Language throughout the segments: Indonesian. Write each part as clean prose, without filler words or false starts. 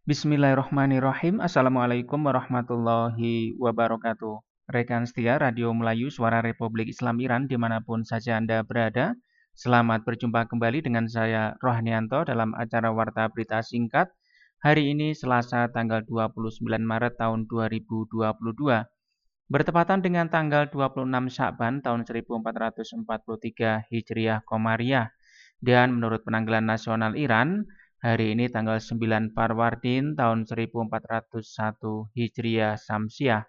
Bismillahirrahmanirrahim. Assalamualaikum warahmatullahi wabarakatuh. Rekan setia Radio Melayu Suara Republik Islam Iran dimanapun saja Anda berada. Selamat berjumpa kembali dengan saya Rohanianto dalam acara Warta Berita Singkat. Hari ini Selasa tanggal 29 Maret tahun 2022. Bertepatan dengan tanggal 26 Sya'ban tahun 1443 Hijriah Komariah. Dan menurut penanggalan nasional Iran, hari ini tanggal 9 Farwardin tahun 1401 Hijriah Samsiah.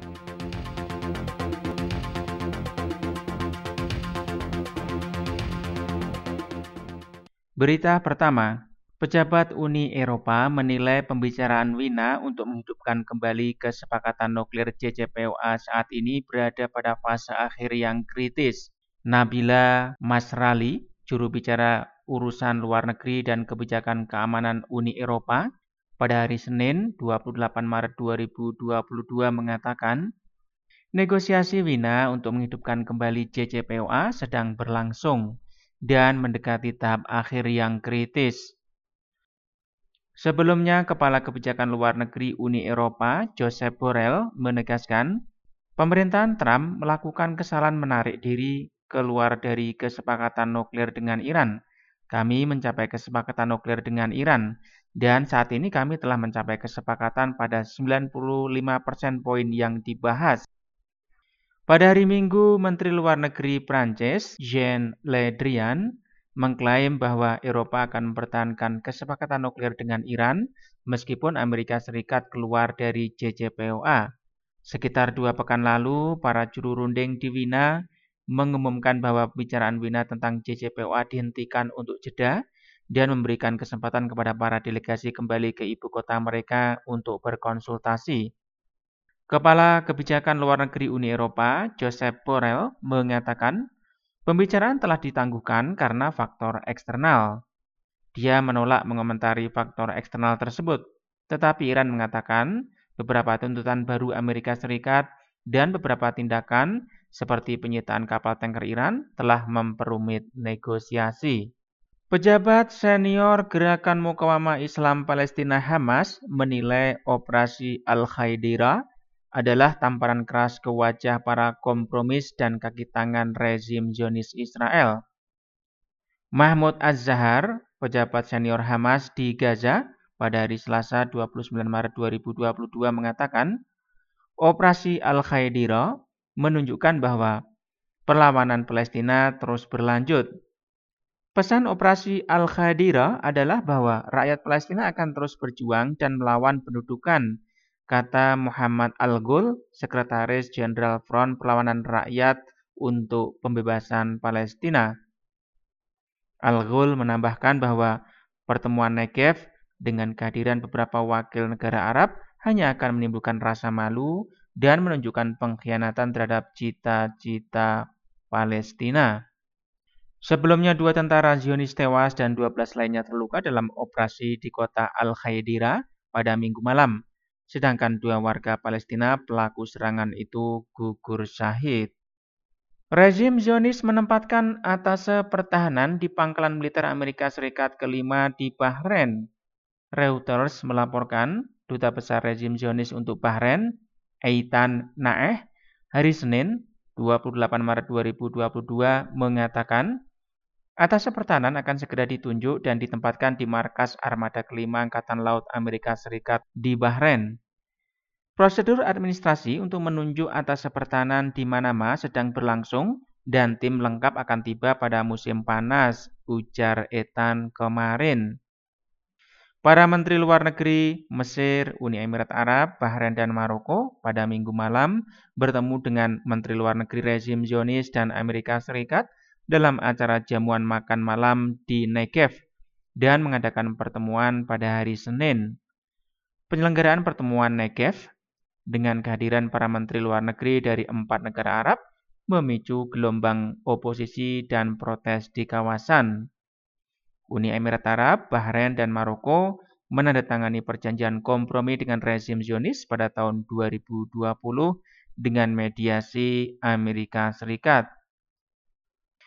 Berita pertama, pejabat Uni Eropa menilai pembicaraan Wina untuk menghidupkan kembali kesepakatan nuklir JCPOA saat ini berada pada fase akhir yang kritis. Nabila Masrali, juru bicara urusan luar negeri dan kebijakan keamanan Uni Eropa, pada hari Senin 28 Maret 2022 mengatakan, negosiasi Wina untuk menghidupkan kembali JCPOA sedang berlangsung dan mendekati tahap akhir yang kritis. Sebelumnya, Kepala Kebijakan Luar Negeri Uni Eropa, Josep Borrell, menegaskan pemerintahan Trump melakukan kesalahan menarik diri keluar dari kesepakatan nuklir dengan Iran. Kami mencapai kesepakatan nuklir dengan Iran, dan saat ini kami telah mencapai kesepakatan pada 95% poin yang dibahas. Pada hari Minggu, Menteri Luar Negeri Prancis, Jean Le Drian, mengklaim bahwa Eropa akan mempertahankan kesepakatan nuklir dengan Iran meskipun Amerika Serikat keluar dari JCPOA. Sekitar 2 pekan lalu, para juru runding di Wina mengumumkan bahwa pembicaraan Wina tentang JCPOA dihentikan untuk jeda dan memberikan kesempatan kepada para delegasi kembali ke ibu kota mereka untuk berkonsultasi. Kepala Kebijakan Luar Negeri Uni Eropa, Josep Borrell, mengatakan pembicaraan telah ditangguhkan karena faktor eksternal. Dia menolak mengomentari faktor eksternal tersebut, tetapi Iran mengatakan beberapa tuntutan baru Amerika Serikat dan beberapa tindakan seperti penyitaan kapal tanker Iran telah memperumit negosiasi. Pejabat senior Gerakan Mukawamah Islam Palestina Hamas menilai operasi Al-Khaidira adalah tamparan keras ke wajah para kompromis dan kaki tangan rezim Zionis Israel. Mahmud Az-Zahar, pejabat senior Hamas di Gaza, pada hari Selasa 29 Maret 2022 mengatakan, operasi Al-Khaidira menunjukkan bahwa perlawanan Palestina terus berlanjut. Pesan operasi Al-Khaidira adalah bahwa rakyat Palestina akan terus berjuang dan melawan pendudukan, kata Muhammad Al-Ghul, Sekretaris Jenderal Front Perlawanan Rakyat untuk Pembebasan Palestina. Al-Ghul menambahkan bahwa pertemuan Negev dengan kehadiran beberapa wakil negara Arab hanya akan menimbulkan rasa malu dan menunjukkan pengkhianatan terhadap cita-cita Palestina. Sebelumnya 2 tentara Zionis tewas dan 12 lainnya terluka dalam operasi di kota Al-Khaidira pada Minggu malam. Sedangkan 2 warga Palestina pelaku serangan itu gugur syahid. Rezim Zionis menempatkan atase pertahanan di pangkalan militer Amerika Serikat kelima di Bahrain. Reuters melaporkan Duta Besar Rezim Zionis untuk Bahrain, Eitan Naeh, hari Senin 28 Maret 2022 mengatakan atase pertahanan akan segera ditunjuk dan ditempatkan di markas Armada Kelima Angkatan Laut Amerika Serikat di Bahrain. Prosedur administrasi untuk menunjuk atase pertahanan di Manama sedang berlangsung dan tim lengkap akan tiba pada musim panas, ujar Etan kemarin. Para Menteri Luar Negeri Mesir, Uni Emirat Arab, Bahrain, dan Maroko pada Minggu malam bertemu dengan Menteri Luar Negeri rezim Zionis dan Amerika Serikat dalam acara jamuan makan malam di Negev dan mengadakan pertemuan pada hari Senin. Penyelenggaraan pertemuan Negev dengan kehadiran para Menteri Luar Negeri dari 4 negara Arab memicu gelombang oposisi dan protes di kawasan. Uni Emirat Arab, Bahrain, dan Maroko menandatangani perjanjian kompromi dengan rezim Zionis pada tahun 2020 dengan mediasi Amerika Serikat.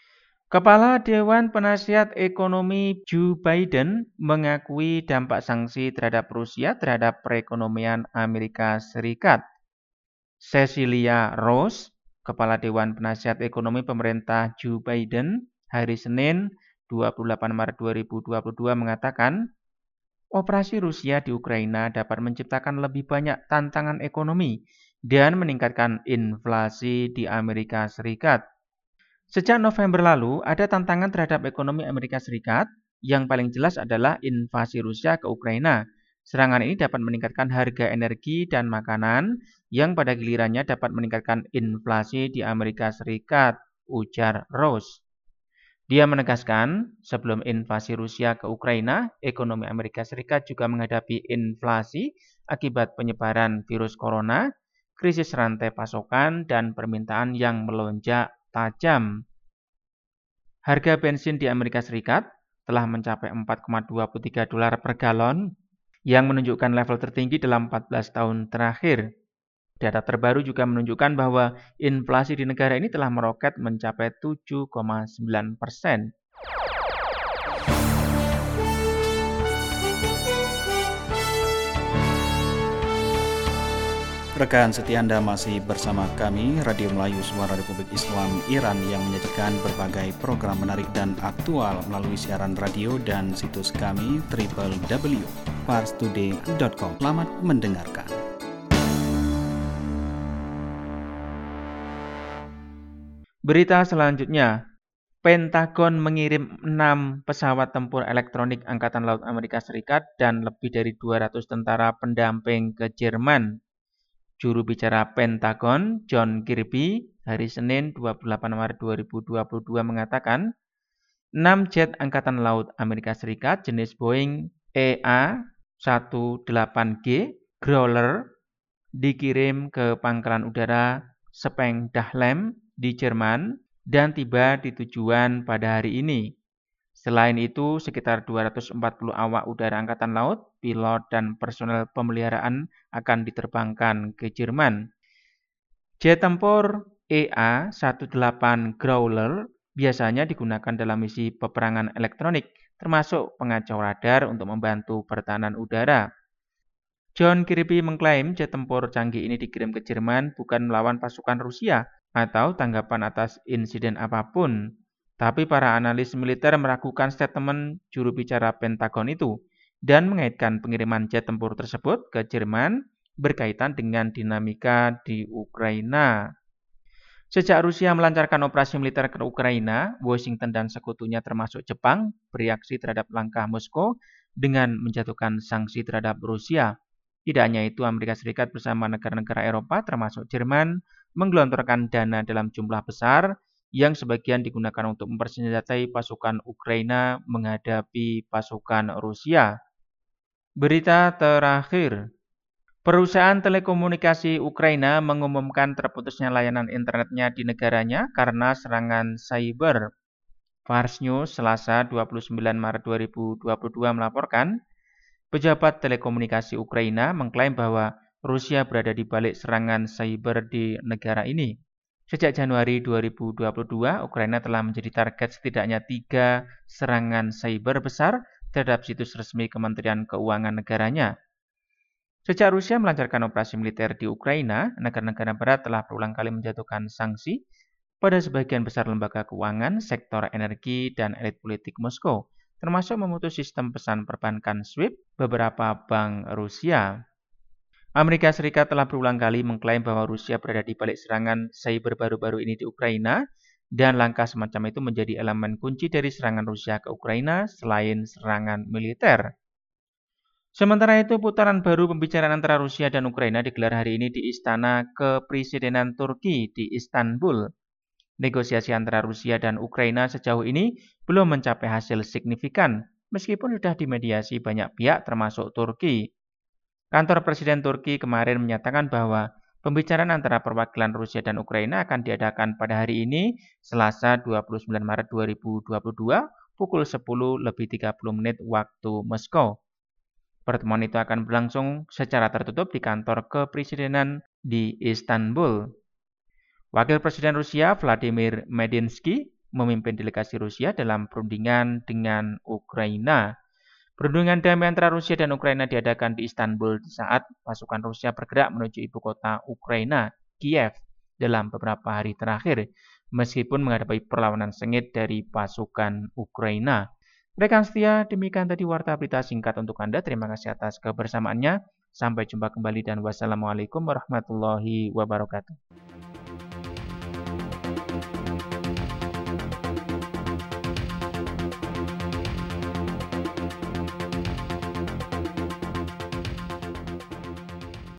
Kepala Dewan Penasihat Ekonomi Joe Biden mengakui dampak sanksi terhadap Rusia terhadap perekonomian Amerika Serikat. Cecilia Rose, Kepala Dewan Penasihat Ekonomi Pemerintah Joe Biden, hari Senin 28 Maret 2022 mengatakan, operasi Rusia di Ukraina dapat menciptakan lebih banyak tantangan ekonomi dan meningkatkan inflasi di Amerika Serikat. Sejak November lalu, ada tantangan terhadap ekonomi Amerika Serikat. Yang paling jelas adalah invasi Rusia ke Ukraina. Serangan ini dapat meningkatkan harga energi dan makanan, yang pada gilirannya dapat meningkatkan inflasi di Amerika Serikat, ujar Rose. Dia menegaskan, sebelum invasi Rusia ke Ukraina, ekonomi Amerika Serikat juga menghadapi inflasi akibat penyebaran virus corona, krisis rantai pasokan, dan permintaan yang melonjak tajam. Harga bensin di Amerika Serikat telah mencapai $4,23 per galon yang menunjukkan level tertinggi dalam 14 tahun terakhir. Data terbaru juga menunjukkan bahwa inflasi di negara ini telah meroket mencapai 7,9%. Rekan setia Anda masih bersama kami, Radio Melayu Suara Republik Islam Iran yang menyajikan berbagai program menarik dan aktual melalui siaran radio dan situs kami www.parstoday.com. Selamat mendengarkan. Berita selanjutnya, Pentagon mengirim 6 pesawat tempur elektronik Angkatan Laut Amerika Serikat dan lebih dari 200 tentara pendamping ke Jerman. Juru bicara Pentagon, John Kirby, hari Senin 28 Maret 2022 mengatakan, 6 jet Angkatan Laut Amerika Serikat jenis Boeing EA-18G Growler dikirim ke pangkalan udara Spengdahlem di Jerman dan tiba di tujuan pada hari ini. Selain itu, sekitar 240 awak udara Angkatan Laut, pilot, dan personel pemeliharaan akan diterbangkan ke Jerman. Jet tempur EA-18 Growler biasanya digunakan dalam misi peperangan elektronik, termasuk pengacau radar untuk membantu pertahanan udara. John Kirby mengklaim jet tempur canggih ini dikirim ke Jerman bukan melawan pasukan Rusia atau tanggapan atas insiden apapun. Tapi para analis militer meragukan statement juru bicara Pentagon itu dan mengaitkan pengiriman jet tempur tersebut ke Jerman berkaitan dengan dinamika di Ukraina. Sejak Rusia melancarkan operasi militer ke Ukraina, Washington dan sekutunya termasuk Jepang bereaksi terhadap langkah Moskow dengan menjatuhkan sanksi terhadap Rusia. Tidak hanya itu, Amerika Serikat bersama negara-negara Eropa termasuk Jerman menggelontorkan dana dalam jumlah besar yang sebagian digunakan untuk mempersenjatai pasukan Ukraina menghadapi pasukan Rusia. Berita terakhir, perusahaan telekomunikasi Ukraina mengumumkan terputusnya layanan internetnya di negaranya karena serangan cyber. Fars News Selasa 29 Maret 2022 melaporkan, pejabat telekomunikasi Ukraina mengklaim bahwa Rusia berada di balik serangan cyber di negara ini. Sejak Januari 2022, Ukraina telah menjadi target setidaknya 3 serangan cyber besar terhadap situs resmi Kementerian Keuangan negaranya. Sejak Rusia melancarkan operasi militer di Ukraina, negara-negara barat telah berulang kali menjatuhkan sanksi pada sebagian besar lembaga keuangan, sektor energi, dan elit politik Moskow, termasuk memutus sistem pesan perbankan SWIFT beberapa bank Rusia. Amerika Serikat telah berulang kali mengklaim bahwa Rusia berada di balik serangan cyber baru-baru ini di Ukraina, dan langkah semacam itu menjadi elemen kunci dari serangan Rusia ke Ukraina selain serangan militer. Sementara itu, putaran baru pembicaraan antara Rusia dan Ukraina digelar hari ini di Istana Kepresidenan Turki di Istanbul. Negosiasi antara Rusia dan Ukraina sejauh ini belum mencapai hasil signifikan, meskipun sudah dimediasi banyak pihak termasuk Turki. Kantor Presiden Turki kemarin menyatakan bahwa pembicaraan antara perwakilan Rusia dan Ukraina akan diadakan pada hari ini, Selasa 29 Maret 2022, pukul 10:30 waktu Moskow. Pertemuan itu akan berlangsung secara tertutup di kantor kepresidenan di Istanbul. Wakil Presiden Rusia Vladimir Medinsky memimpin delegasi Rusia dalam perundingan dengan Ukraina. Perundingan damai antara Rusia dan Ukraina diadakan di Istanbul saat pasukan Rusia bergerak menuju ibu kota Ukraina, Kiev, dalam beberapa hari terakhir, meskipun menghadapi perlawanan sengit dari pasukan Ukraina. Rekan setia, demikian tadi warta berita singkat untuk Anda. Terima kasih atas kebersamaannya. Sampai jumpa kembali dan wassalamualaikum warahmatullahi wabarakatuh.